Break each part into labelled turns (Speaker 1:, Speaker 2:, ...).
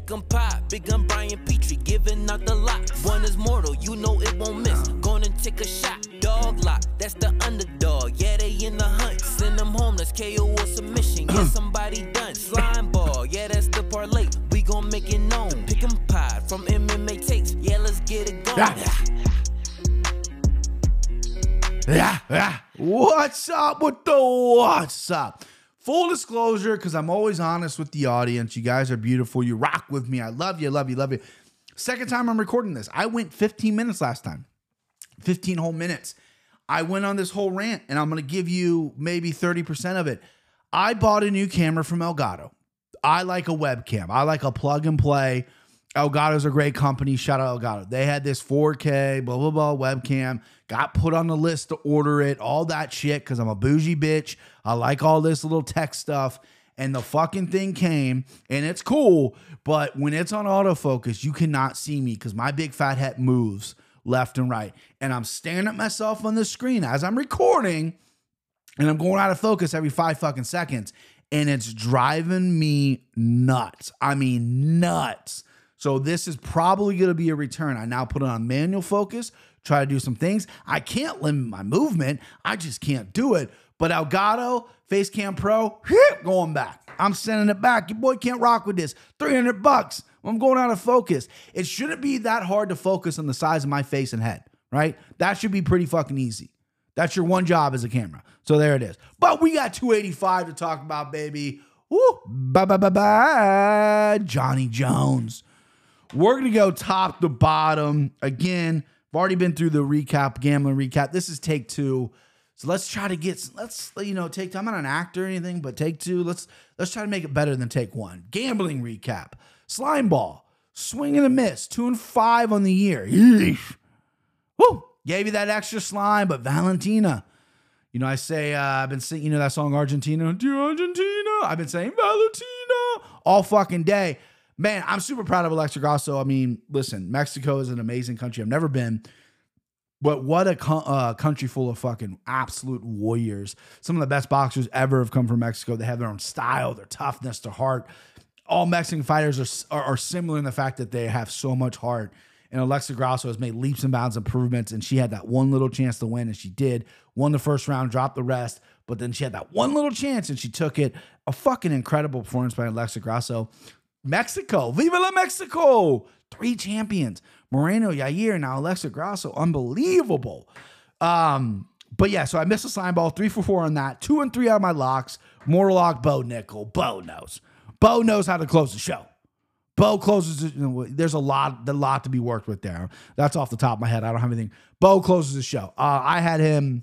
Speaker 1: Pick 'em pop, big gun Brian Petrie, giving out the lot. One is mortal, you know it won't miss. Gonna take a shot, dog lock, that's the underdog. Yeah, they in the hunt, send them home, let's KO or submission. Get somebody done, slime ball, yeah, that's the parlay. We gon' make it known. Pick 'em pod from MMA takes, yeah, let's get it going.
Speaker 2: Yeah. What's up with the what's up? Full disclosure, because I'm always honest with the audience. You guys are beautiful. You rock with me. I love you, love you, love you. Second time I'm recording this. I went 15 minutes last time. 15 whole minutes. I went on this whole rant, and I'm going to give you maybe 30% of it. I bought a new camera from Elgato. I like a webcam. I like a plug and play. Elgato's a great company. Shout out Elgato. They had this 4K, blah, blah, blah webcam. Got put on the list to order it. All that shit because I'm a bougie bitch. I like all this little tech stuff. And the fucking thing came, and it's cool. But when it's on autofocus, you cannot see me because my big fat head moves left and right. And I'm staring at myself on the screen as I'm recording. And I'm going out of focus every 5 fucking seconds. And it's driving me nuts. I mean, nuts. So this is probably going to be a return. I now put it on manual focus, try to do some things. I can't limit my movement. I just can't do it. But Elgato, Facecam Pro, going back. I'm sending it back. Your boy can't rock with this. $300. I'm going out of focus. It shouldn't be that hard to focus on the size of my face and head, right? That should be pretty fucking easy. That's your one job as a camera. So there it is. But we got 285 to talk about, baby. Woo. Bye. Johnny Jones. We're going to go top to bottom. Again, I've already been through the recap, gambling recap. This is take 2. So let's try to get, take 2. I'm not an actor or anything, but take 2. Let's try to make it better than take 1. Gambling recap. Slime ball. Swing and a miss. 2-5 on the year. Yeesh. Woo. Gave you that extra slime, but Valentina. You know, I say, I've been singing, that song Argentina. Dear Argentina. I've been saying Valentina all fucking day. Man, I'm super proud of Alexa Grasso. I mean, listen, Mexico is an amazing country. I've never been. But what a country full of fucking absolute warriors. Some of the best boxers ever have come from Mexico. They have their own style, their toughness, their heart. All Mexican fighters are similar in the fact that they have so much heart. And Alexa Grasso has made leaps and bounds improvements. And she had that one little chance to win, and she did. Won the first round, dropped the rest. But then she had that one little chance, and she took it. A fucking incredible performance by Alexa Grasso. Mexico, Viva la Mexico! 3 champions. Moreno, Yair, now Alexa Grasso. Unbelievable. But yeah, so I missed a slime ball. 3 for 4 on that. 2 and 3 out of my locks. More lock, Bo Nickel. Bo knows. Bo knows how to close the show. Bo closes, there's a lot to be worked with there. That's off the top of my head. I don't have anything. Bo closes the show. I had him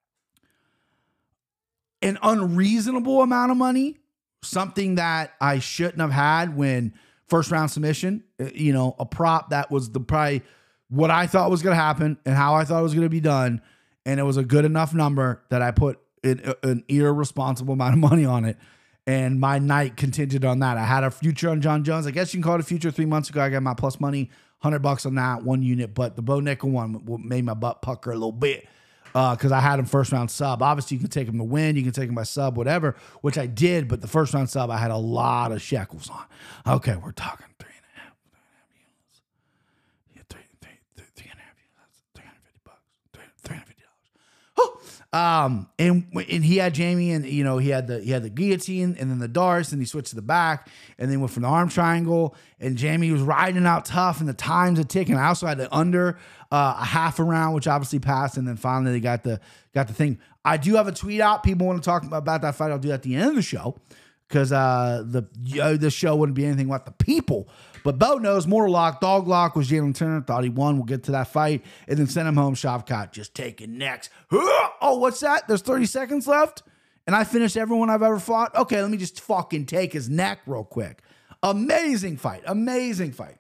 Speaker 2: an unreasonable amount of money. Something that I shouldn't have had when first round submission, a prop that was probably what I thought was going to happen and how I thought it was going to be done. And it was a good enough number that I put an irresponsible amount of money on it. And my night contingent on that. I had a future on John Jones. I guess you can call it a future 3 months ago. I got my plus money, $100 on that, 1 unit. But the Bo Nickel one made my butt pucker a little bit. Because I had him first round sub. Obviously, you can take him to win. You can take him by sub, whatever, which I did. But the first round sub, I had a lot of shekels on. Okay, we're talking 3.5 units. Yeah, 3.5 units. $350. And he had Jamie, and he had the guillotine, and then the darts, and he switched to the back, and then went from the arm triangle. And Jamie was riding out tough, and the times had ticking. I also had the under a half a round, which obviously passed, and then finally they got the thing. I do have a tweet out. People want to talk about that fight. I'll do that at the end of the show because the show wouldn't be anything about the people. But Bo knows Mortal Lock, Dog Lock was Jalen Turner. Thought he won. We'll get to that fight. And then send him home. Shavkat just taking next. Oh, what's that? There's 30 seconds left? And I finished everyone I've ever fought? Okay, let me just fucking take his neck real quick. Amazing fight. Amazing fight.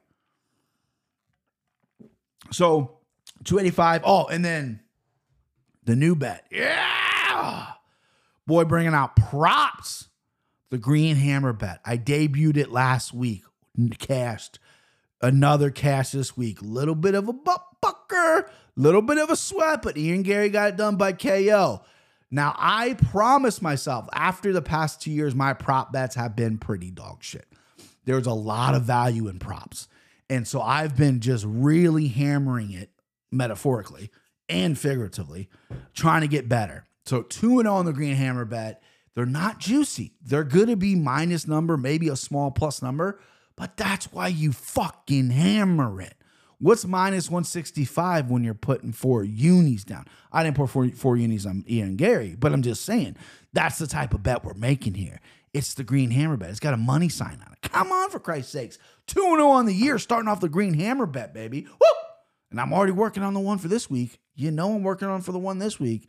Speaker 2: So, 285. Oh, and then the new bet. Yeah! Boy, bringing out props. The Green Hammer bet. I debuted it last week. Cashed another cash this week. Little bit of a butt pucker, little bit of a sweat, but Ian Gary got it done by KO. Now, I promised myself after the past 2 years, my prop bets have been pretty dog shit. there's a lot of value in props. And so I've been just really hammering it metaphorically and figuratively, trying to get better. So 2-0 on the green hammer bet. They're not juicy. They're going to be minus number, maybe a small plus number, but that's why you fucking hammer it. What's minus 165 when you're putting 4 unis down? I didn't put four unis on Ian Gary, but I'm just saying that's the type of bet we're making here. It's the green hammer bet. It's got a money sign on it. Come on, for Christ's sakes. 2-0 on the year, starting off the green hammer bet, baby. Woo! And I'm already working on the one for this week. You know I'm working on for the one this week.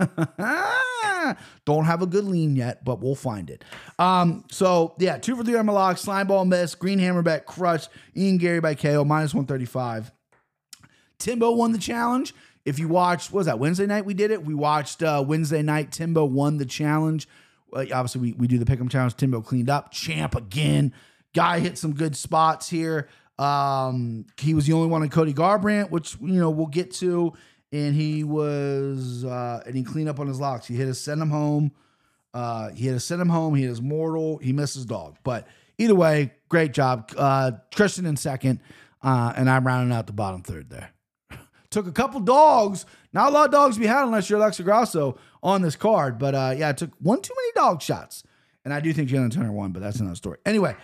Speaker 2: Don't have a good lean yet, but we'll find it. So yeah, 2 for 3 on my lock, slime ball miss, green hammer bet, crush, Ian Gary by KO, minus 135. Timbo won the challenge. If you watched, what was that, Wednesday night we did it? We watched Wednesday night, Timbo won the challenge. Obviously, we do the pick'em challenge. Timbo cleaned up. Champ again. Guy hit some good spots here. He was the only one in Cody Garbrandt, which, we'll get to. And he was, and he cleaned up on his locks. He hit a send him home. He hit his mortal. He missed his dog. But either way, great job. Christian in second. And I'm rounding out the bottom third there. Took a couple dogs. Not a lot of dogs to be had unless you're Alexa Grasso on this card. But yeah, it took one too many dog shots. And I do think Jalen Turner won, but that's another story. Anyway,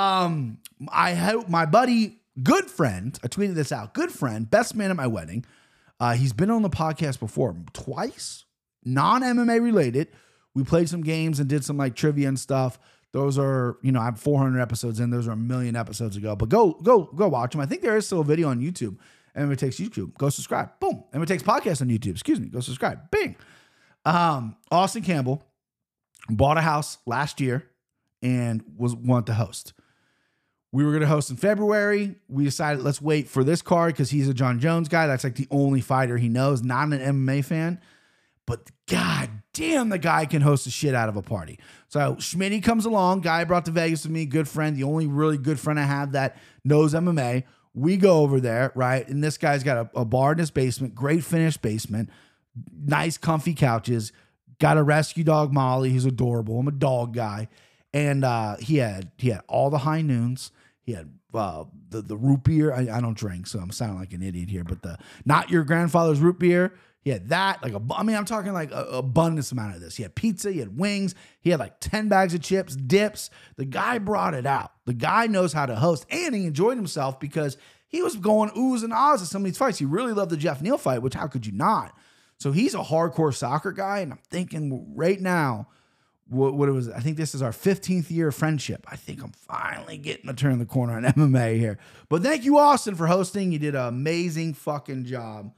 Speaker 2: I hope my buddy, good friend, I tweeted this out, good friend, best man at my wedding. He's been on the podcast before twice, non-MMA related. We played some games and did some like trivia and stuff. Those are, I have 400 episodes in. Those are 1 million episodes ago. But go watch them. I think there is still a video on YouTube. MMA Takes YouTube. Go subscribe. Boom. MMA Takes podcast on YouTube. Excuse me. Go subscribe. Bing. Austin Campbell bought a house last year and wanted to host. We were going to host in February. We decided let's wait for this card because he's a John Jones guy. That's like the only fighter he knows, not an MMA fan. But god damn, the guy can host the shit out of a party. So Schmitty comes along. Guy brought to Vegas with me, good friend, the only really good friend I have that knows MMA. We go over there, right? And this guy's got a bar in his basement, great finished basement, nice comfy couches, got a rescue dog, Molly, who's adorable. I'm a dog guy. And he had all the high noons. He had the root beer. I don't drink, so I'm sounding like an idiot here, but the not your grandfather's root beer. He had that, I'm talking like an abundance amount of this. He had pizza, he had wings, he had like 10 bags of chips, dips. The guy brought it out. The guy knows how to host, and he enjoyed himself because he was going oohs and ahs at some of these fights. He really loved the Jeff Neal fight, which how could you not? So he's a hardcore soccer guy, and I'm thinking right now, what it was, I think this is our 15th year of friendship. I think I'm finally getting to turn the corner on MMA here. But thank you, Austin, for hosting. You did an amazing fucking job.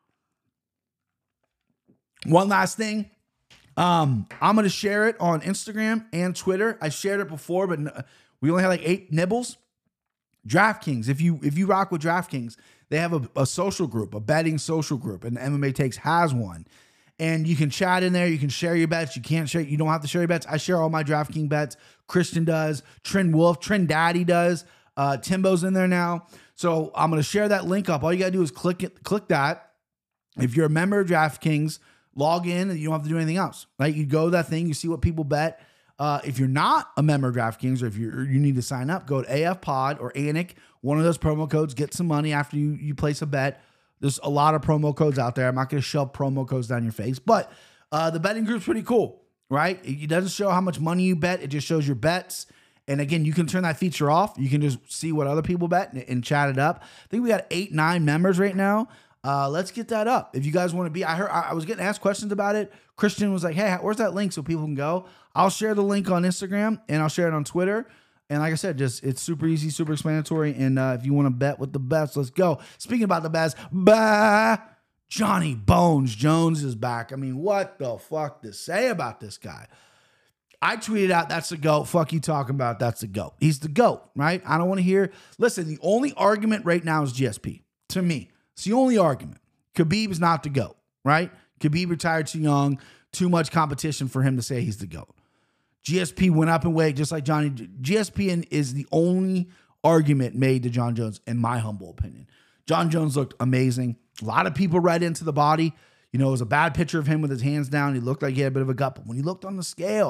Speaker 2: One last thing. I'm going to share it on Instagram and Twitter. I shared it before, but we only had like 8 nibbles. DraftKings, if you rock with DraftKings, they have a social group, a betting social group, and MMA Takes has one. And you can chat in there. You can share your bets. You don't have to share your bets. I share all my DraftKings bets. Christian does. Trin Wolf. Trin Daddy does. Timbo's in there now. So I'm going to share that link up. All you got to do is click that. If you're a member of DraftKings, log in and you don't have to do anything else. Right? You go to that thing. You see what people bet. If you're not a member of DraftKings or if you need to sign up, go to AF Pod or ANIC, one of those promo codes, get some money after you place a bet. There's a lot of promo codes out there. I'm not going to shove promo codes down your face, but the betting group's pretty cool, right? It doesn't show how much money you bet. It just shows your bets. And again, you can turn that feature off. You can just see what other people bet and chat it up. I think we got 8, 9 members right now. Let's get that up. If you guys want to be, I was getting asked questions about it. Christian was like, hey, where's that link so people can go? I'll share the link on Instagram and I'll share it on Twitter. And like I said, it's super easy, super explanatory. And if you want to bet with the best, let's go. Speaking about the best, Johnny Bones Jones is back. I mean, what the fuck to say about this guy? I tweeted out, that's the GOAT. Fuck you talking about, that's the GOAT. He's the GOAT, right? I don't want to hear. Listen, the only argument right now is GSP. To me, it's the only argument. Khabib is not the GOAT, right? Khabib retired too young, too much competition for him to say he's the GOAT. GSP went up in weight just like Johnny. GSP is the only argument made to John Jones, in my humble opinion. John Jones looked amazing. A lot of people read into the body. It was a bad picture of him with his hands down. He looked like he had a bit of a gut. But when he looked on the scale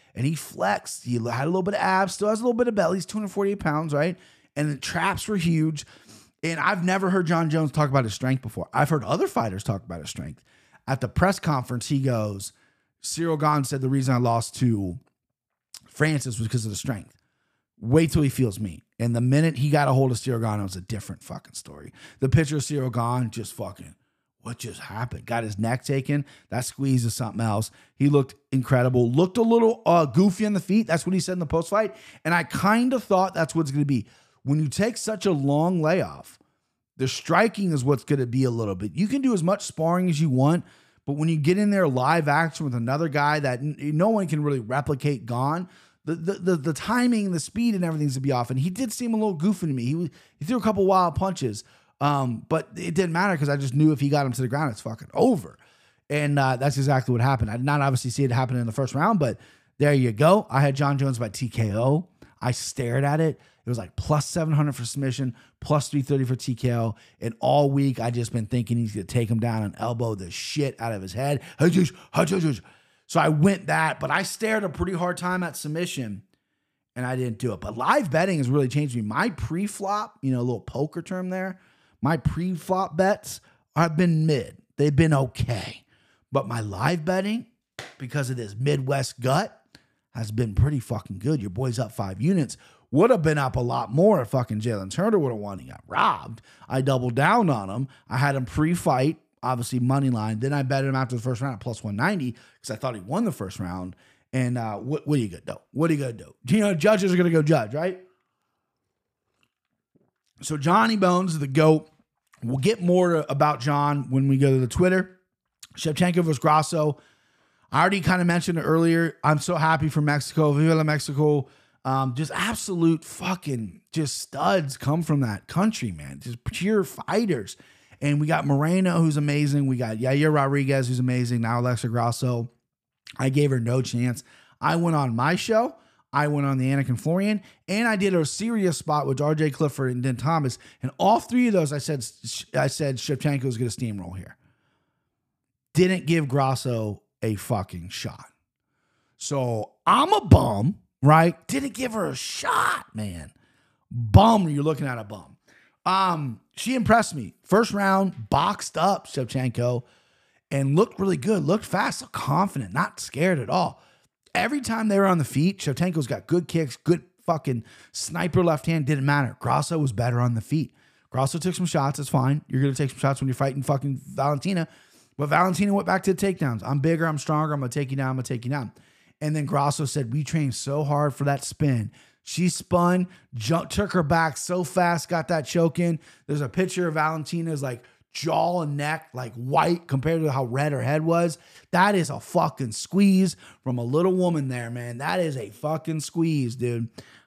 Speaker 2: and he flexed. He had a little bit of abs, still has a little bit of belly. He's 248 pounds, right? And the traps were huge. And I've never heard John Jones talk about his strength before. I've heard other fighters talk about his strength. At the press conference, he goes, Cyril Gane said the reason I lost to Francis was because of the strength. Wait till he feels me. And the minute he got a hold of Cyril Gane, it was a different fucking story. The picture of Cyril Gane just fucking, what just happened? Got his neck taken. That squeeze is something else. He looked incredible. Looked a little goofy on the feet. That's what he said in the post-fight. And I kind of thought that's what it's going to be. When you take such a long layoff, the striking is what's going to be a little bit. You can do as much sparring as you want, but when you get in there live action with another guy that no one can really replicate Gane, the timing, the speed, and everything's to be off. And he did seem a little goofy to me. He threw a couple wild punches, but it didn't matter because I just knew if he got him to the ground, it's fucking over. And that's exactly what happened. I did not obviously see it happen in the first round, but there you go. I had John Jones by TKO. I stared at it. It was like plus 700 for submission, plus 330 for TKO. And all week, I just been thinking he's going to take him down and elbow the shit out of his head. So I went that, but I stared a pretty hard time at submission, and I didn't do it. But live betting has really changed me. My pre-flop, a little poker term there, my pre-flop bets have been mid. They've been okay. But my live betting, because of this Midwest gut, has been pretty fucking good. Your boy's up 5 units. Would have been up a lot more if fucking Jalen Turner would have won. He got robbed. I doubled down on him. I had him pre-fight, obviously money line. Then I bet him after the first round at plus 190 because I thought he won the first round. And what are you going to do? What are you going to do? Judges are going to go judge, right? So Johnny Bones, the GOAT. We'll get more about John when we go to the Twitter. Shevchenko versus Grasso. I already kind of mentioned it earlier. I'm so happy for Mexico. Viva la Mexico. Just absolute fucking just studs come from that country, man. Just pure fighters. And we got Moreno, who's amazing. We got Yair Rodriguez, who's amazing. Now Alexa Grasso. I gave her no chance. I went on my show. I went on the Anakin Florian. And I did a serious spot with RJ Clifford and Den Thomas. And all three of those, I said Shevchenko was going to steamroll here. Didn't give Grasso a fucking shot. So I'm a bum, right? Didn't give her a shot, man. Bum, you're looking at a bum. She impressed me. First round, boxed up Shevchenko and looked really good, looked fast, so confident, not scared at all. Every time they were on the feet, Shevchenko's got good kicks, good fucking sniper left hand, didn't matter. Grasso was better on the feet. Grasso took some shots, it's fine. You're going to take some shots when you're fighting fucking Valentina. But Valentina went back to the takedowns. I'm bigger, I'm stronger, I'm going to take you down, I'm going to take you down. And then Grasso said, we trained so hard for that spin. She spun, took her back so fast, got that choke in. There's a picture of Valentina's like jaw and neck, like white compared to how red her head was. That is a fucking squeeze from a little woman there, man. That is a fucking squeeze, dude.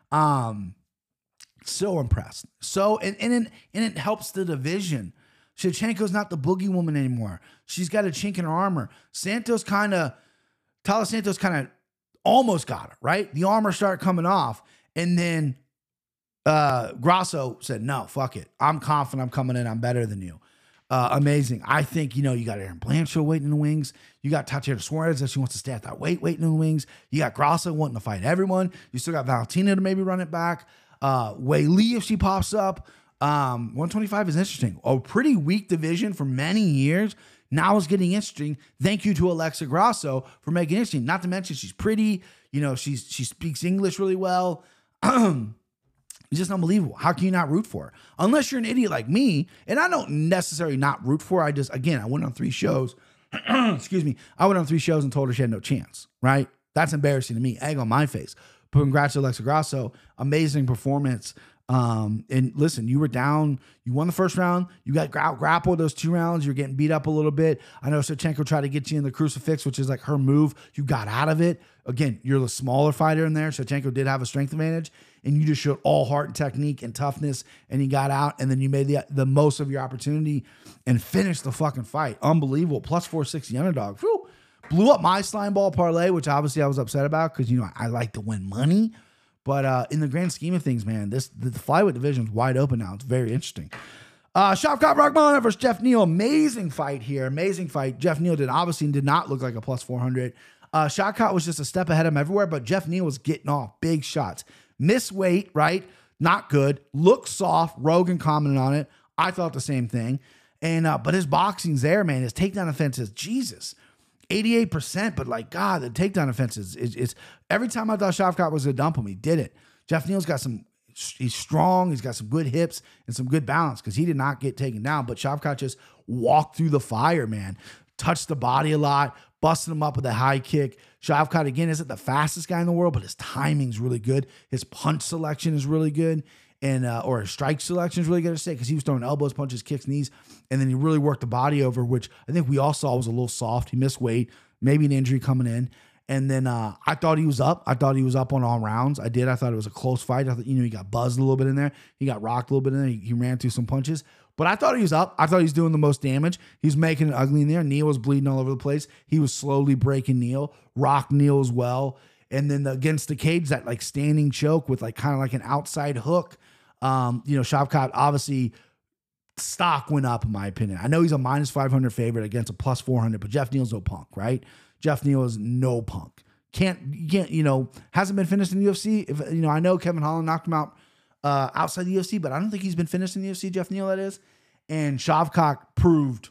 Speaker 2: So impressed. So, and it helps the division. Shevchenko's not the boogie woman anymore. She's got a chink in her armor. Taila Santos kind of almost got her, right? The armor started coming off. And then Grasso said, no, fuck it. I'm confident I'm coming in. I'm better than you. Amazing. I think, you got Aaron Blanchard waiting in the wings. You got Tatiana Suarez that she wants to stay at that weight waiting in the wings. You got Grasso wanting to fight everyone. You still got Valentina to maybe run it back. Wei Li if she pops up. 125 is interesting. A pretty weak division for many years. Now it's getting interesting. Thank you to Alexa Grasso for making it interesting. Not to mention she's pretty. She speaks English really well. It's just unbelievable. How can you not root for her? Unless you're an idiot like me, and I don't necessarily not root for her. I went on 3 shows. Excuse me. I went on 3 shows and told her she had no chance, right? That's embarrassing to me. Egg on my face. But congrats to Alexa Grasso. Amazing performance. And listen, you were down. You won the first round. You got grappled those 2 rounds. You're getting beat up a little bit. I know Shevchenko tried to get you in the crucifix, which is like her move. You got out of it. Again, you're the smaller fighter in there. Shevchenko did have a strength advantage, and you just showed all heart and technique and toughness, and you got out, and then you made the most of your opportunity and finished the fucking fight. Unbelievable. Plus 460 underdog. Whew. Blew up my slime ball parlay, which obviously I was upset about because, I like to win money. But in the grand scheme of things, man, the flyweight division is wide open now. It's very interesting. Shavkat Rakhmonov versus Jeff Neal. Amazing fight here. Amazing fight. Jeff Neal did not look like a plus 400. Shavkat was just a step ahead of him everywhere, but Jeff Neal was getting off big shots. Missed weight, right? Not good. Looked soft. Rogan commented on it. I thought the same thing. And but his boxing's there, man. His takedown offenses, Jesus, 88%. But like God, the takedown offenses is every time I thought Shavkat was gonna dump him, he did it. Jeff Neal's got some. He's strong. He's got some good hips and some good balance because he did not get taken down. But Shavkat just walked through the fire, man. Touched the body a lot, busting him up with a high kick. Shavkat, again, isn't the fastest guy in the world, but his timing's really good. His punch selection is really good. And or his strike selection is really good to say because he was throwing elbows, punches, kicks, knees. And then he really worked the body over, which I think we all saw was a little soft. He missed weight, maybe an injury coming in. And then I thought he was up. I thought he was up on all rounds. I did. I thought it was a close fight. I thought, he got buzzed a little bit in there. He got rocked a little bit in there. He ran through some punches. But I thought he was up. I thought he was doing the most damage. He was making it ugly in there. Neal was bleeding all over the place. He was slowly breaking Neal. Rocked Neal as well. And then against the cage, that like standing choke with like kind of like an outside hook. Shavkat, obviously, stock went up in my opinion. I know he's a minus 500 favorite against a plus 400, but Jeff Neal's no punk, right? Jeff Neal is no punk. Hasn't been finished in the UFC. I know Kevin Holland knocked him out outside the UFC, but I don't think he's been finished in the UFC, Jeff Neal, that is. And Shavkat proved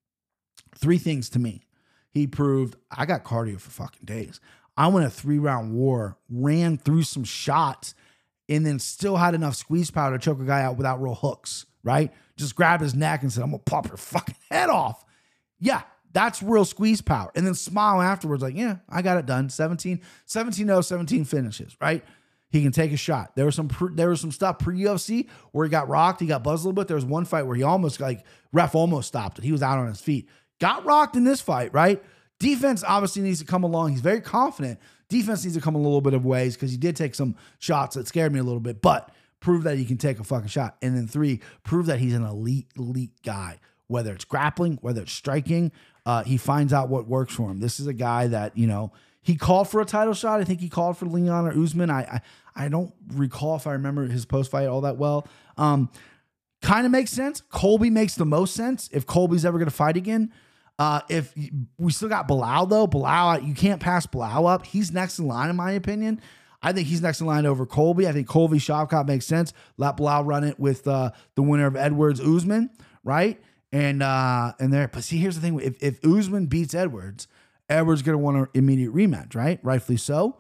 Speaker 2: 3 things to me. He proved I got cardio for fucking days. I went a 3-round war, ran through some shots, and then still had enough squeeze power to choke a guy out without real hooks, right? Just grabbed his neck and said, I'm going to pop your fucking head off. Yeah. That's real squeeze power. And then smile afterwards like, yeah, I got it done. 17 finishes, right? He can take a shot. There was some stuff pre-UFC where he got rocked. He got buzzed a little bit. There was one fight where he ref almost stopped it. He was out on his feet. Got rocked in this fight, right? Defense obviously needs to come along. He's very confident. Defense needs to come a little bit of ways because he did take some shots that scared me a little bit, but prove that he can take a fucking shot. And then 3, prove that he's an elite guy, whether it's grappling, whether it's striking. He finds out what works for him. This is a guy that, he called for a title shot. I think he called for Leon or Usman. I don't recall if I remember his post-fight all that well. Kind of makes sense. Colby makes the most sense if Colby's ever going to fight again. If we still got Bilal, though. Bilal, you can't pass Bilal up. He's next in line, in my opinion. I think he's next in line over Colby. I think Colby Shavkat makes sense. Let Bilal run it with the winner of Edwards Usman, right? And there, but see, here's the thing: if Usman beats Edwards gonna want an immediate rematch, right? Rightfully so.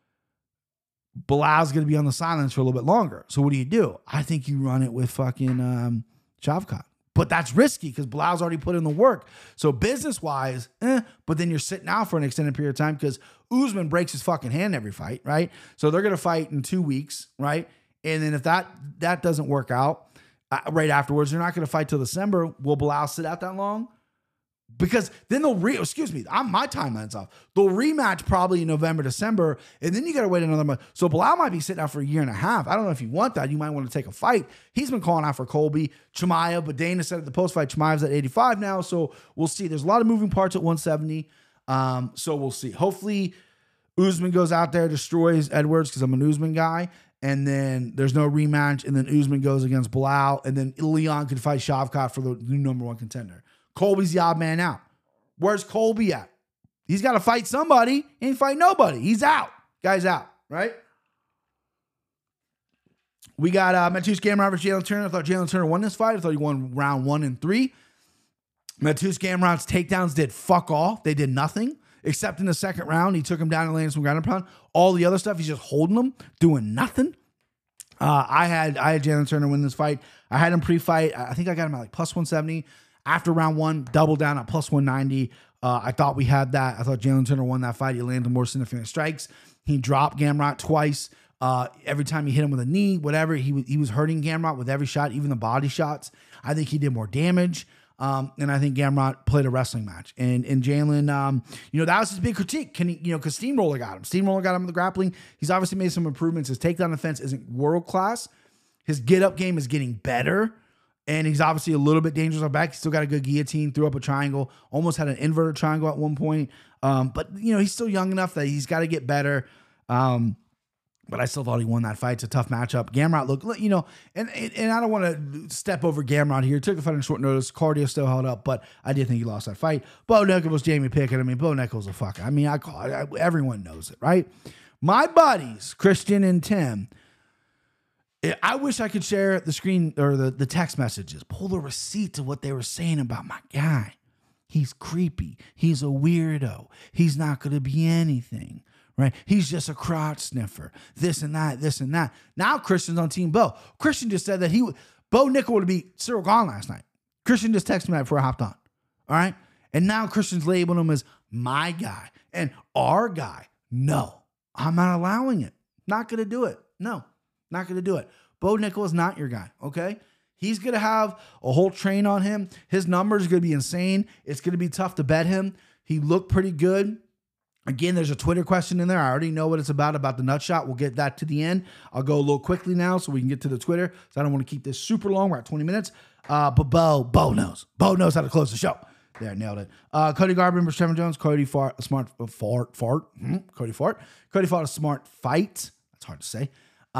Speaker 2: Bilal's gonna be on the sidelines for a little bit longer. So what do? I think you run it with fucking Shavkat, but that's risky because Bilal's already put in the work. So business wise, but then you're sitting out for an extended period of time because Usman breaks his fucking hand every fight, right? So they're gonna fight in 2 weeks, right? And then if that doesn't work out. Right afterwards, they're not going to fight till December. Will Bilal sit out that long? Because then they'll my timeline's off. They'll rematch probably in November, December, and then you got to wait another month. So Bilal might be sitting out for 1.5 years. I don't know if you want that. You might want to take a fight. He's been calling out for Colby, Chimaev, but Dana said at the post-fight, Chimaev's at 85 now, so we'll see. There's a lot of moving parts at 170, so we'll see. Hopefully, Usman goes out there, destroys Edwards because I'm an Usman guy, and then there's no rematch, and then Usman goes against Bilal, and then Leon could fight Shavkat for the new number 1 contender. Colby's the odd man out. Where's Colby at? He's got to fight somebody. He ain't fight nobody. He's out. Guy's out, right? We got Mateusz Gamrot versus Jalen Turner. I thought Jalen Turner won this fight. I thought he won round 1 and 3. Mateusz Gamrot's takedowns did fuck all. They did nothing. Except in the second round, he took him down and landed some ground and pound. All the other stuff, he's just holding them, doing nothing. I had Jalen Turner win this fight. I had him pre-fight. I think I got him at like plus 170. After round 1, doubled down at plus 190. I thought we had that. I thought Jalen Turner won that fight. He landed more significant strikes. He dropped Gamrot twice. Every time he hit him with a knee, whatever, he was hurting Gamrot with every shot, even the body shots. I think he did more damage. And I think Gamrot played a wrestling match. And Jalen, that was his big critique. Can he, because Steamroller got him. Steamroller got him in the grappling. He's obviously made some improvements. His takedown defense isn't world class. His get up game is getting better. And he's obviously a little bit dangerous on back. He's still got a good guillotine, threw up a triangle, almost had an inverted triangle at one point. But he's still young enough that he's got to get better. But I still thought he won that fight. It's a tough matchup. Gamrot looked, you know, and I don't want to step over Gamrot here. Took the fight on short notice. Cardio still held up, but I did think he lost that fight. Bo Nickal, Jamie Pickett. I mean, Bo Nickal's a fucker. I mean, everyone knows it, right? My buddies, Christian and Tim, I wish I could share the screen or the text messages. Pull the receipts of what they were saying about my guy. He's creepy. He's a weirdo. He's not going to be anything. Right? He's just a crotch sniffer. This and that, this and that. Now Christian's on Team Bo. Christian just said that Bo Nickal would have beat Cyril Gahn last night. Christian just texted me that before I hopped on. All right? And now Christian's labeling him as my guy and our guy. No, I'm not allowing it. Not going to do it. No, not going to do it. Bo Nickal is not your guy, okay? He's going to have a whole train on him. His numbers are going to be insane. It's going to be tough to bet him. He looked pretty good. Again, there's a Twitter question in there. I already know what it's about the nut shot. We'll get that to the end. I'll go a little quickly now so we can get to the Twitter. So I don't want to keep this super long. We're at 20 minutes. But Bo knows. Bo knows how to close the show. There, nailed it. Cody Garbrandt versus Trevin Jones. Cody fought a smart fart. Cody fought a smart fight. That's hard to say.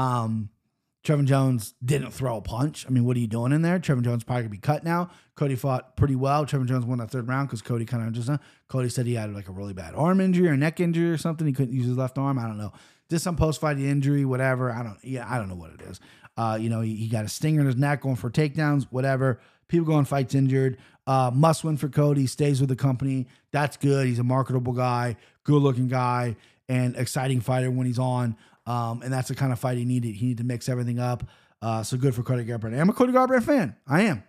Speaker 2: Trevin Jones didn't throw a punch. I mean, what are you doing in there? Trevin Jones probably going to be cut now. Cody fought pretty well. Trevin Jones won that third round because Cody kind of just, Cody said he had like a really bad arm injury or neck injury or something. He couldn't use his left arm. I don't know. Did some post-fight injury, whatever. I don't know what it is. He got a stinger in his neck going for takedowns, whatever. People going fights injured. Must win for Cody. Stays with the company. That's good. He's a marketable guy, good-looking guy, and exciting fighter when he's on. And that's the kind of fight he needed. He needed to mix everything up. So good for Cody Garbrandt. I'm a Cody Garbrandt fan. I am.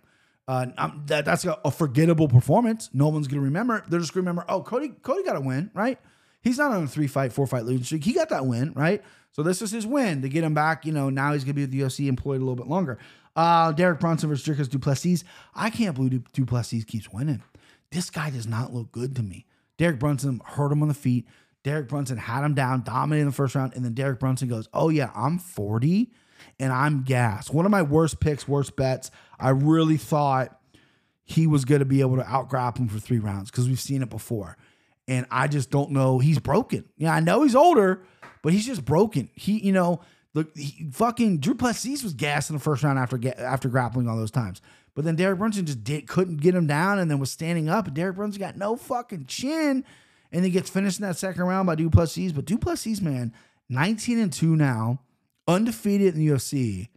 Speaker 2: That's a forgettable performance. No one's going to remember. They're just going to remember, oh, Cody got a win, right? He's not on a 4-fight losing streak. He got that win, right? So this is his win to get him back. You know, now he's going to be with the UFC employed a little bit longer. Derek Brunson versus Dricus Du Plessis. I can't believe Du Plessis keeps winning. This guy does not look good to me. Derek Brunson hurt him on the feet. Derek Brunson had him down, dominated in the first round, and then Derek Brunson goes, oh yeah, I'm 40 and I'm gassed. One of my worst picks, worst bets. I really thought he was going to be able to out-grapple him for 3 rounds because we've seen it before. And I just don't know. He's broken. Yeah, I know he's older, but he's just broken. Fucking Drew Plessis was gassed in the first round after grappling all those times. But then Derek Brunson just couldn't get him down and then was standing up. And Derek Brunson got no fucking chin. And he gets finished in that second round by Du Plessis. But Du Plessis, man, 19-2 now, undefeated in the UFC.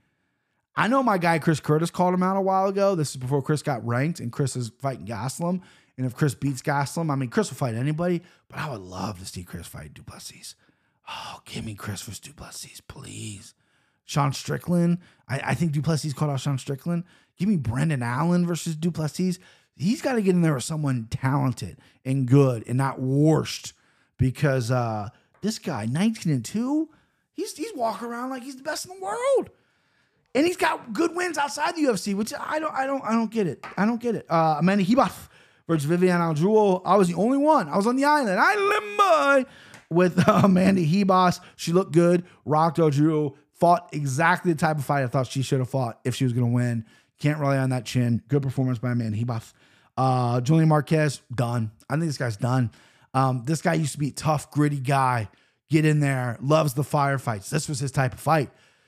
Speaker 2: I know my guy Chris Curtis called him out a while ago. This is before Chris got ranked, and Chris is fighting Gastelum. And if Chris beats Gastelum, I mean, Chris will fight anybody, but I would love to see Chris fight Du Plessis. Oh, give me Chris versus Du Plessis, please. Sean Strickland. I think Du Plessis called out Sean Strickland. Give me Brendan Allen versus Du Plessis. He's got to get in there with someone talented and good and not washed because this guy, 19-2, he's walking around like he's the best in the world. And he's got good wins outside the UFC, which I don't get it. I don't get it. Amanda Ribas versus Viviane Aldrúo. I was the only one. I was on the island. I limbo with Amanda Ribas. She looked good. Rocked Aldrúo. Fought exactly the type of fight I thought she should have fought if she was going to win. Can't rely on that chin. Good performance by Amanda Ribas. Julian Marquez, done. I think this guy's done. This guy used to be a tough, gritty guy. Get in there. Loves the firefights. This was his type of fight.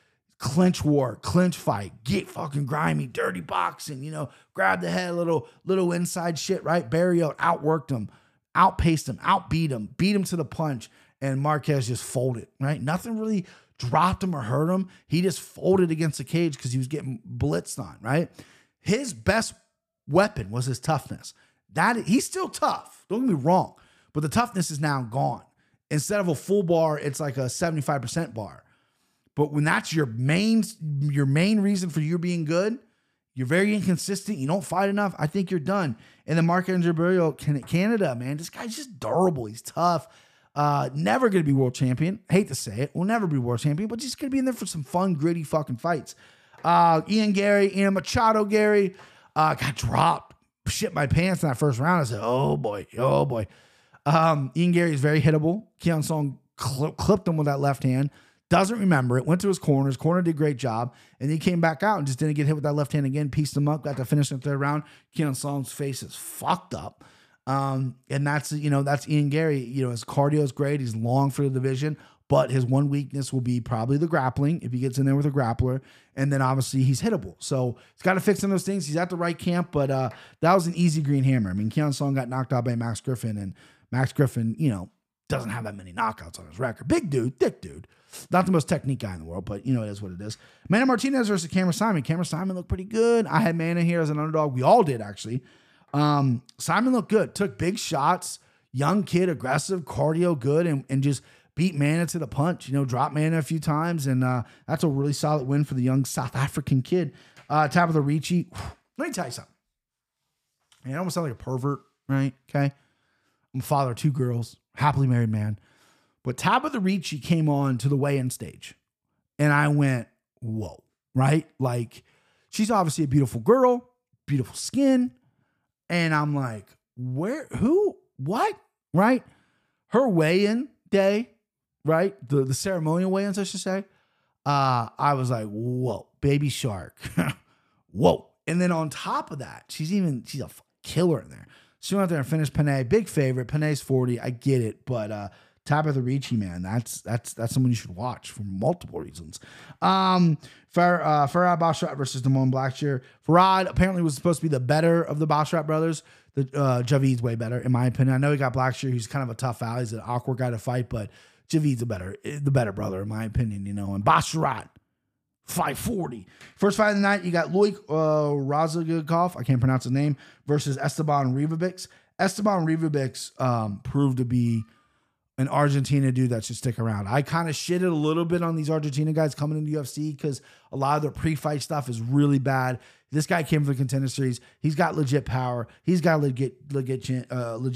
Speaker 2: Clinch war, clinch fight, get fucking grimy, dirty boxing, grab the head, little inside shit, right? Barrios outworked him, outpaced him, outbeat him, beat him to the punch, and Marquez just folded, right? Nothing really dropped him or hurt him. He just folded against the cage because he was getting blitzed on, right? His best weapon was his toughness. He's still tough, don't get me wrong, but the toughness is now gone. Instead of a full bar, it's like a 75% bar. But when that's your main reason for you being good, you're very inconsistent, you don't fight enough, I think you're done. And then Marc-André Barriault, Canada, man, this guy's just durable. He's tough. Never going to be world champion. Hate to say it. Will never be world champion, but just going to be in there for some fun, gritty fucking fights. Ian Machado Gary got dropped. Shit my pants in that first round. I said, oh boy. Ian Gary is very hittable. Keon Song clipped him with that left hand. Doesn't remember it, went to his corner. His corner did a great job. And he came back out and just didn't get hit with that left hand again. Pieced him up, got to finish in the third round. Keon Song's face is fucked up. And that's Ian Gary. His cardio is great. He's long for the division. But his one weakness will be probably the grappling if he gets in there with a grappler. And then obviously he's hittable. So he's got to fix some of those things. He's at the right camp, but that was an easy green hammer. I mean, Keon Song got knocked out by Max Griffin, and Max Griffin, doesn't have that many knockouts on his record. Big dude, thick dude. Not the most technique guy in the world, but it is what it is. Mana Martinez versus Cameron Simon. Cameron Simon looked pretty good. I had Mana here as an underdog. We all did, actually. Simon looked good. Took big shots. Young kid, aggressive, cardio good, and just beat Mana to the punch. Dropped Mana a few times, and that's a really solid win for the young South African kid. Tabitha Ricci. Let me tell you something. Man, I almost sound like a pervert, right? Okay. I'm a father of 2 girls, happily married man. But Tabitha Ricci came on to the weigh-in stage, and I went, whoa, right? Like, she's obviously a beautiful girl, beautiful skin, and I'm like, who, what, right? Her weigh-in day, right? The ceremonial weigh-ins, I should say. I was like, whoa, baby shark, whoa. And then on top of that, she's a killer in there. She went out there and finished Panay. Big favorite. Panay's 40. I get it. But Tabitha Ricci, man, that's someone you should watch for multiple reasons. Farhad Basharat versus Damon Blackshear. Farhad apparently was supposed to be the better of the Basharat brothers. Javid's way better, in my opinion. I know he got Blackshear, who's kind of a tough out. He's an awkward guy to fight, but Javid's the better brother, in my opinion, And Basharat, 540. First fight of the night, you got Loic Razagakov, I can't pronounce his name, versus Esteban Rivabics. Esteban Rivabics proved to be an Argentina dude that should stick around. I kind of shitted a little bit on these Argentina guys coming into UFC because a lot of their pre-fight stuff is really bad. This guy came from the Contender Series. He's got legit power. He's got legit chin.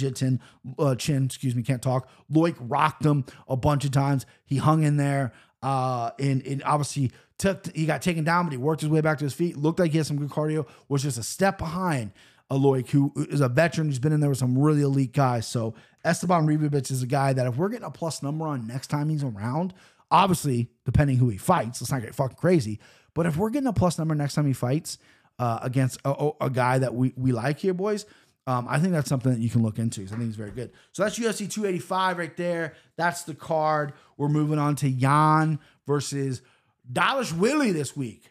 Speaker 2: Can't talk. Loic rocked him a bunch of times. He hung in there. And obviously he got taken down, but he worked his way back to his feet. Looked like he had some good cardio. Was just a step behind Loic, who is a veteran who's been in there with some really elite guys. So Esteban Rivabic is a guy that if we're getting a plus number on next time he's around, obviously depending who he fights, let's not get fucking crazy. But if we're getting a plus number next time he fights against a guy that we like here, boys, I think that's something that you can look into. So I think he's very good. So that's UFC 285 right there. That's the card. We're moving on to Jan versus Dvalishvili this week.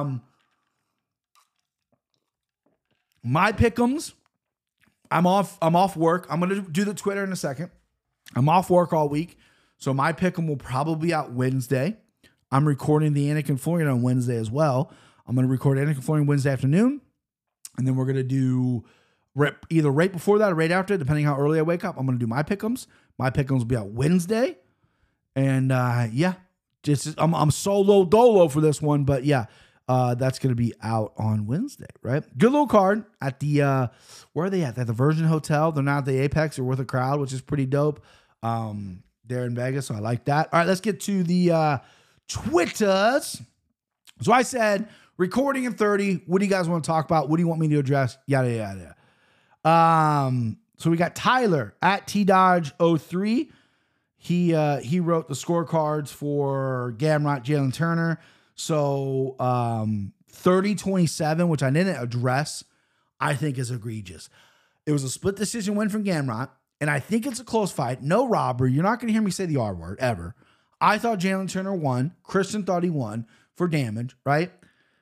Speaker 2: My pick'ems. I'm off work. I'm gonna do the Twitter in a second. I'm off work all week, so my pick'em will probably be out Wednesday. I'm recording the Anik and Florian on Wednesday as well. I'm gonna record Anik and Florian Wednesday afternoon, and then we're gonna do either right before that or right after, depending how early I wake up. I'm gonna do my pick'ems. My pick'ems will be out Wednesday, and I'm solo dolo for this one, but yeah. That's going to be out on Wednesday, right? Good little card at the, where are they at? At the Virgin Hotel. They're not at the Apex. They're with a crowd, which is pretty dope. They're in Vegas, so I like that. All right, let's get to the Twitters. So I said, recording in 30. What do you guys want to talk about? What do you want me to address? Yada, yada, yada. So we got Tyler at TDodge03. He wrote the scorecards for Gamrot, Jalen Turner. So 30-27, which I didn't address, I think is egregious. It was a split decision win from Gamrot, and I think it's a close fight. No robbery. You're not going to hear me say the R word ever. I thought Jalen Turner won. Christian thought he won for damage, right?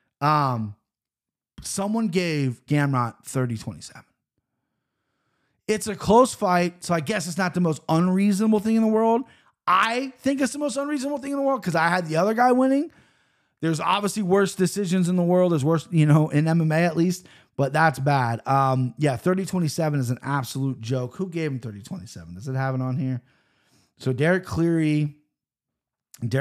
Speaker 2: Someone gave Gamrot 30-27. It's a close fight, so I guess it's not the most unreasonable thing in the world. I think it's the most unreasonable thing in the world because I had the other guy winning. There's obviously worse decisions in the world. There's worse, in MMA at least, but that's bad. 30-27 is an absolute joke. Who gave him 30-27? Does it have it on here? So Derek Cleary had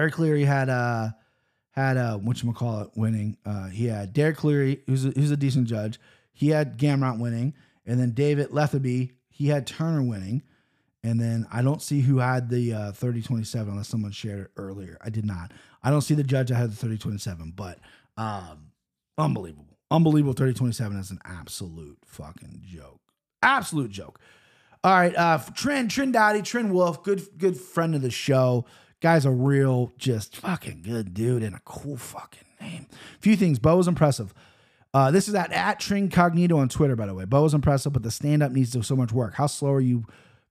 Speaker 2: whatchamacallit winning. He had Derek Cleary, who's a decent judge. He had Gamrot winning, and then David Lethaby, he had Turner winning. And then I don't see who had the 30-27 unless someone shared it earlier. I did not. I don't see the judge that had the 30-27, but unbelievable. Unbelievable 30-27 is an absolute fucking joke. Absolute joke. All right, Trindaddy, Trin Wolf, good friend of the show. Guy's a real, just fucking good dude and a cool fucking name. Few things. Bo was impressive. This is at Trincognito on Twitter, by the way. Bo was impressive, but the stand-up needs so much work. How slow are you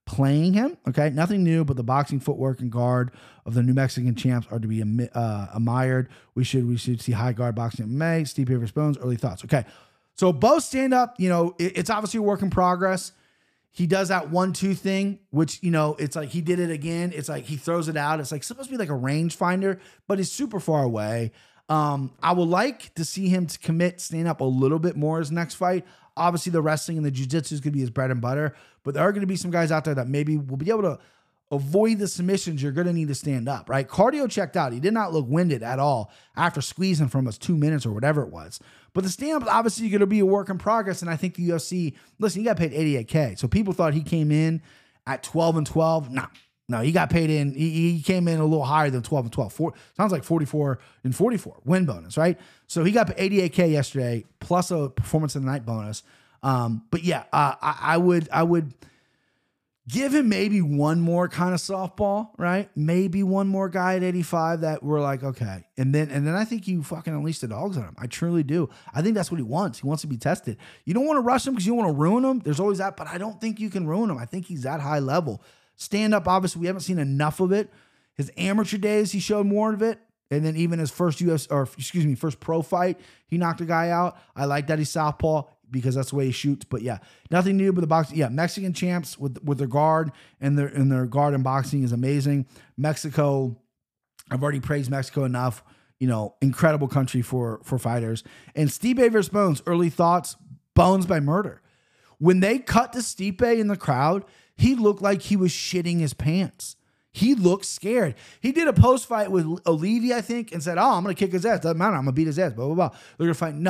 Speaker 2: playing him. Okay, nothing new, but the boxing footwork and guard of the New Mexican champs are to be admired. We should see high guard boxing in May. Stipe versus Bones. Early thoughts. Okay, so both stand up. It's obviously a work in progress. He does that 1-2 thing, which, it's like he did it again. It's like he throws it out. It's like supposed to be like a rangefinder, but he's super far away. I would like to see him to commit stand up a little bit more his next fight. Obviously, the wrestling and the jiu-jitsu is going to be his bread and butter, but there are going to be some guys out there that maybe will be able to avoid the submissions. You're going to need to stand up, right? Cardio checked out. He did not look winded at all after squeezing from us 2 minutes or whatever it was. But the stand-up is obviously going to be a work in progress, and I think the UFC, listen, he got paid $88K. So people thought he came in at 12-12. No, he got paid in. He came in a little higher than 12-12. Sounds like 44-44 win bonus, right? So he got paid $88K yesterday plus a performance of the night bonus. But yeah, I would give him maybe one more kind of softball, right? Maybe one more guy at 85 that we're like, okay. And then I think you fucking unleash the dogs on him. I truly do. I think that's what he wants. He wants to be tested. You don't want to rush him because you don't want to ruin him. There's always that, but I don't think you can ruin him. I think he's that high level. Stand up, obviously, we haven't seen enough of it. His amateur days, he showed more of it. And then even his first first pro fight, he knocked a guy out. I like that he's southpaw because that's the way he shoots. But yeah, nothing new but the boxing. Yeah, Mexican champs with their guard and their guard in boxing is amazing. Mexico, I've already praised Mexico enough. Incredible country for fighters. And Stipe versus Bones, early thoughts, Bones by murder. When they cut to Stipe in the crowd, he looked like he was shitting his pants. He looked scared. He did a post-fight with Olivi, I think, and said, I'm going to kick his ass. Doesn't matter. I'm going to beat his ass, blah, blah, blah. They're going to fight.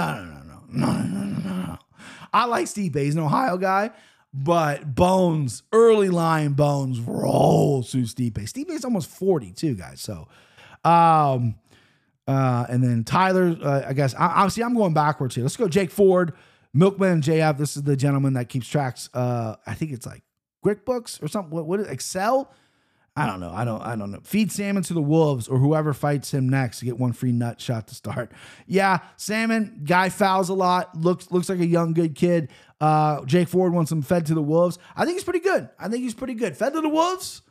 Speaker 2: No. I like Stipe. He's an Ohio guy, but Bones, early line Bones rolls through Stipe. Stipe's almost 40 too, guys. So, and then Tyler, I guess, obviously I'm going backwards here. Let's go Jake Ford, Milkman JF. This is the gentleman that keeps tracks. I think it's like QuickBooks or something. What is Excel? I don't know. Feed Salmon to the Wolves or whoever fights him next to get one free nut shot to start. Yeah, Salmon, guy fouls a lot. Looks like a young, good kid. Jake Ford wants him fed to the Wolves. I think he's pretty good. Fed to the Wolves?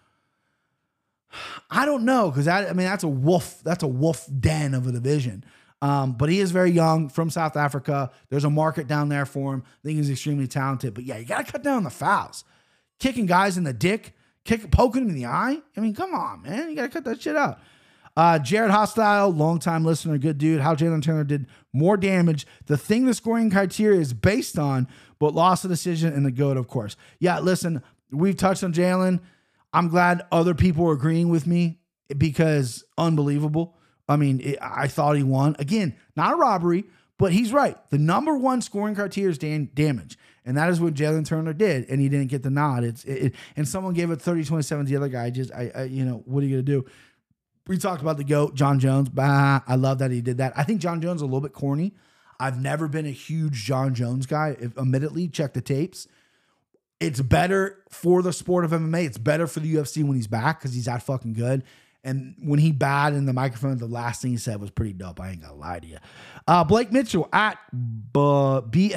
Speaker 2: I don't know, because that's a wolf. That's a wolf den of a division. But he is very young, from South Africa. There's a market down there for him. I think he's extremely talented. But yeah, you got to cut down on the fouls. Kicking guys in the dick. Poking him in the eye? Come on, man. You got to cut that shit out. Jared Hostile, longtime listener, good dude. How Jalen Turner did more damage. The thing the scoring criteria is based on, but lost the decision and the GOAT, of course. Yeah, listen, we've touched on Jalen. I'm glad other people are agreeing with me because unbelievable. I thought he won. Again, not a robbery, but he's right. The number one scoring criteria is damage. And that is what Jalen Turner did, and he didn't get the nod. And someone gave it 30-27 to the other guy. What are you going to do? We talked about the GOAT, John Jones. I love that he did that. I think John Jones is a little bit corny. I've never been a huge John Jones guy. Admittedly, check the tapes. It's better for the sport of MMA. It's better for the UFC when he's back because he's that fucking good. And when he bad in the microphone, the last thing he said was pretty dope. I ain't gonna lie to you. Blake Mitchell at BLLAKKEE.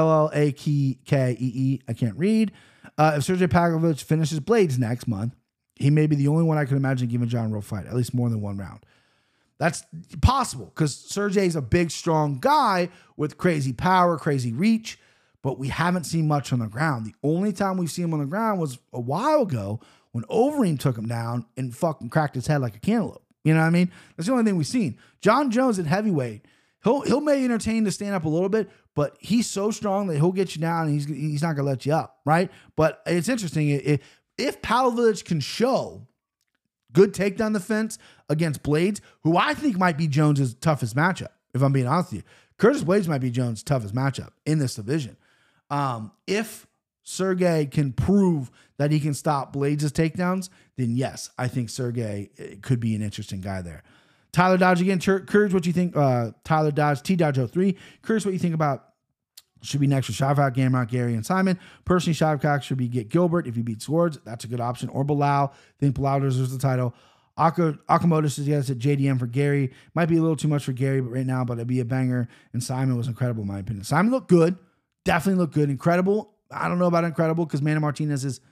Speaker 2: I can't read. If Sergey Pavlovich finishes Blades next month, he may be the only one I could imagine giving John a real fight, at least more than one round. That's possible because Sergey's a big, strong guy with crazy power, crazy reach, but we haven't seen much on the ground. The only time we've seen him on the ground was a while ago when Overeem took him down and fucking cracked his head like a cantaloupe. You know what I mean? That's the only thing we've seen. John Jones at heavyweight, he'll may entertain to stand up a little bit, but he's so strong that he'll get you down and he's not going to let you up, right? But it's interesting. If Pavlovich can show good takedown defense against Blades, who I think might be Jones' toughest matchup, if I'm being honest with you. Curtis Blades might be Jones' toughest matchup in this division. If Sergey can prove that he can stop Blades' takedowns, then yes, I think Sergey could be an interesting guy there. Tyler Dodge again. Courage, what you think? Tyler Dodge, T-Dodge03. Curious what you think about should be next with Shavkat, Gamrot, Gary, and Simon. Personally, Shavkat should be get Gilbert if he beats Swords. That's a good option. Or Bilal. I think Bilal deserves the title. Akamoto suggests that JDM for Gary. Might be a little too much for Gary, but right now, but it'd be a banger. And Simon was incredible, in my opinion. Simon looked good. Definitely looked good. Incredible. I don't know about incredible because Manny Martinez is,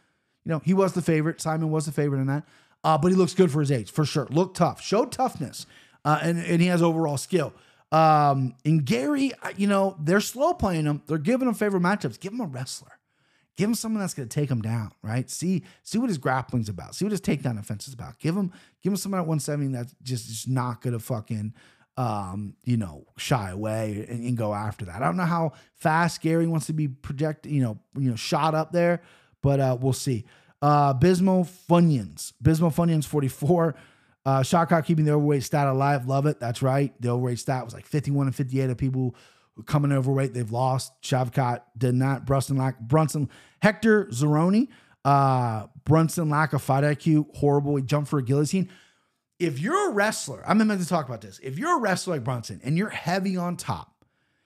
Speaker 2: he was the favorite. Simon was the favorite in that. But he looks good for his age, for sure. Looked tough. Showed toughness. And he has overall skill. And Gary, they're slow playing him. They're giving him favorite matchups. Give him a wrestler. Give him someone that's going to take him down, right? See what his grappling's about. See what his takedown offense is about. Give him someone at 170 that's just not going to fucking, shy away and go after that. I don't know how fast Gary wants to be projected, shot up there, but we'll see. Bismo Funyuns 44. Shot clock keeping the overweight stat alive. Love it. That's right. The overweight stat was like 51 and 58 of people coming overweight. They've lost. Shavkat did not. Brunson, Hector Zeroni. Brunson lack of fight IQ. Horrible. He jumped for a guillotine. If you're a wrestler, I'm meant to talk about this. If you're a wrestler like Brunson and you're heavy on top,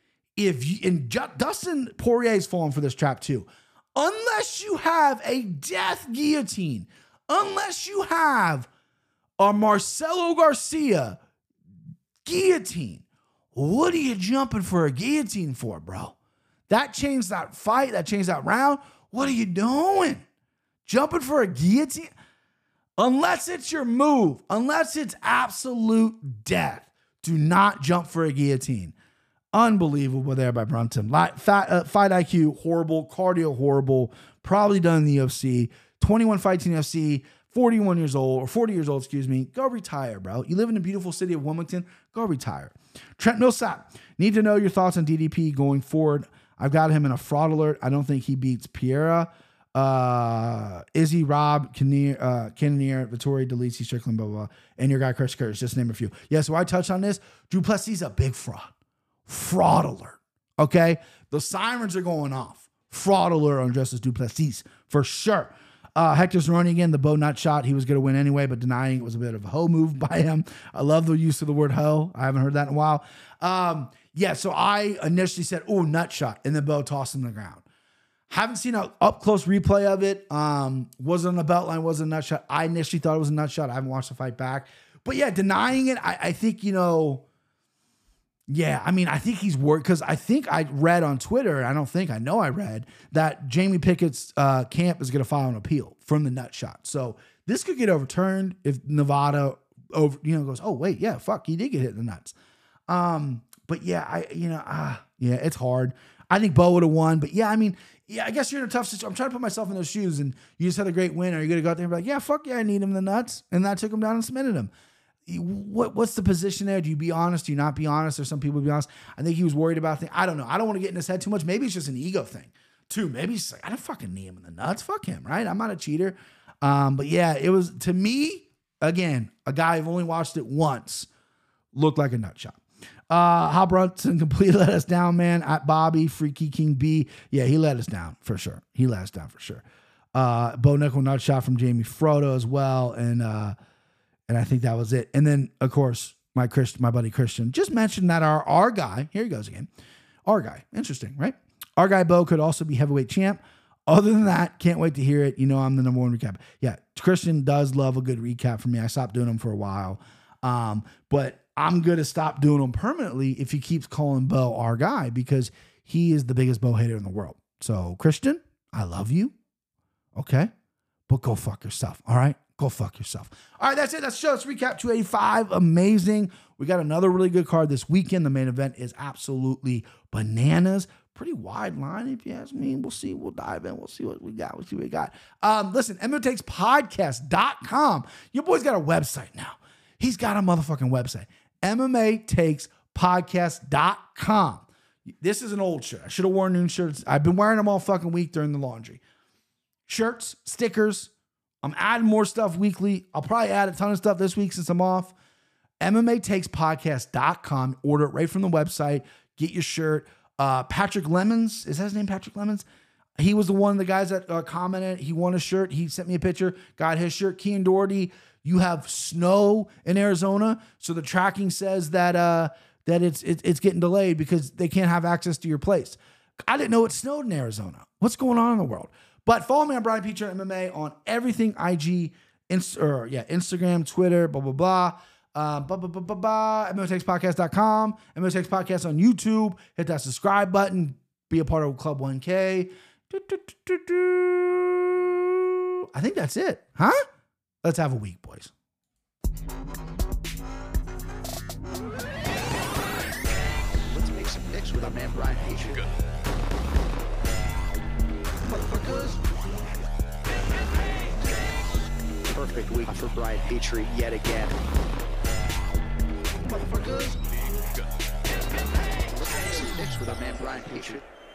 Speaker 2: Dustin Poirier's fallen for this trap too. Unless you have a death guillotine, unless you have a Marcelo Garcia guillotine, what are you jumping for a guillotine for, bro? That changed that fight. That changed that round. What are you doing? Jumping for a guillotine? Unless it's your move, unless it's absolute death, do not jump for a guillotine. Unbelievable there by Brunson. Fight IQ, horrible. Cardio, horrible. Probably done in the UFC. 21 fights in the UFC. 40 years old, excuse me. Go retire, bro. You live in the beautiful city of Wilmington. Go retire. Trent Millsap. Need to know your thoughts on DDP going forward. I've got him in a fraud alert. I don't think he beats Piera. Izzy, Rob, Cannonier, Vittori, Delisi, Strickland, blah, blah, blah. And your guy, Chris Curtis, just to name a few. Yeah, so I touched on this. Du Plessis is a big fraud. Fraud alert. Okay? The sirens are going off. Fraud alert on Justice Du Plessis, for sure. Hector's running again, the bow nut shot. He was going to win anyway, but denying it was a bit of a hoe move by him. I love the use of the word hoe. I haven't heard that in a while. So I initially said, oh, nut shot, and then Bo tossed him to the ground. Haven't seen an up-close replay of it. Wasn't on the belt line, wasn't a nut shot. I initially thought it was a nut shot. I haven't watched the fight back. But yeah, denying it, I think, I think he's worried because I think I read on Twitter, I read that Jamie Pickett's camp is going to file an appeal from the nut shot. So this could get overturned if Nevada goes, oh, wait, yeah, fuck, he did get hit in the nuts. But yeah, it's hard. I think Bo would have won, but I guess you're in a tough situation. I'm trying to put myself in those shoes, and you just had a great win. Are you going to go out there and be like, yeah, fuck yeah, I need him in the nuts? And that took him down and submitted him. What's the position there? Do you be honest? Do you not be honest? Or some people be honest? I think he was worried about things. I don't know. I don't want to get in his head too much. Maybe it's just an ego thing too. Maybe he's like, I don't fucking need him in the nuts. Fuck him, right? I'm not a cheater. But yeah, it was, to me, again, a guy who've only watched it once, looked like a nut shot. How Brunson completely let us down, man. At Bobby, Freaky King B. Yeah, he let us down for sure. Bo Nickel nut shot from Jamie Frodo as well. And I think that was it. And then, of course, my buddy Christian just mentioned that our guy, here he goes again. Our guy, interesting, right? Our guy Bo could also be heavyweight champ. Other than that, can't wait to hear it. I'm the number one recap. Yeah, Christian does love a good recap for me. I stopped doing them for a while. But I'm going to stop doing them permanently if he keeps calling Bo our guy, because he is the biggest Bo hater in the world. So, Christian, I love you. Okay? But go fuck yourself. All right? Go fuck yourself. All right, that's it. That's the show. Let's recap 285. Amazing. We got another really good card this weekend. The main event is absolutely bananas. Pretty wide line, if you ask me. We'll see. We'll dive in. We'll see what we got. Listen, MMATakesPodcast.com. Your boy's got a website now. He's got a motherfucking website. MMATakesPodcast.com. This is an old shirt. I should have worn new shirts. I've been wearing them all fucking week during the laundry. Shirts, stickers. I'm adding more stuff weekly. I'll probably add a ton of stuff this week since I'm off. MMATakesPodcast.com. Order it right from the website. Get your shirt. Patrick Lemons. Is that his name, Patrick Lemons? He was the one of the guys that commented. He won a shirt. He sent me a picture. Got his shirt. Kean Doherty. You have snow in Arizona, so the tracking says that it's getting delayed because they can't have access to your place. I didn't know it snowed in Arizona. What's going on in the world? But follow me on Brian Peacher MMA on everything IG, Instagram, Twitter, blah, blah, blah. MMATakesPodcast.com, MMA Takes Podcast on YouTube. Hit that subscribe button. Be a part of Club 1K. I think that's it. Huh? Let's have a week, boys.
Speaker 3: Let's make some picks with our man Brian Hatry. Motherfuckers. Perfect week for Brian Hatry yet again. Motherfuckers. Let's make some picks with our man Brian Hatry.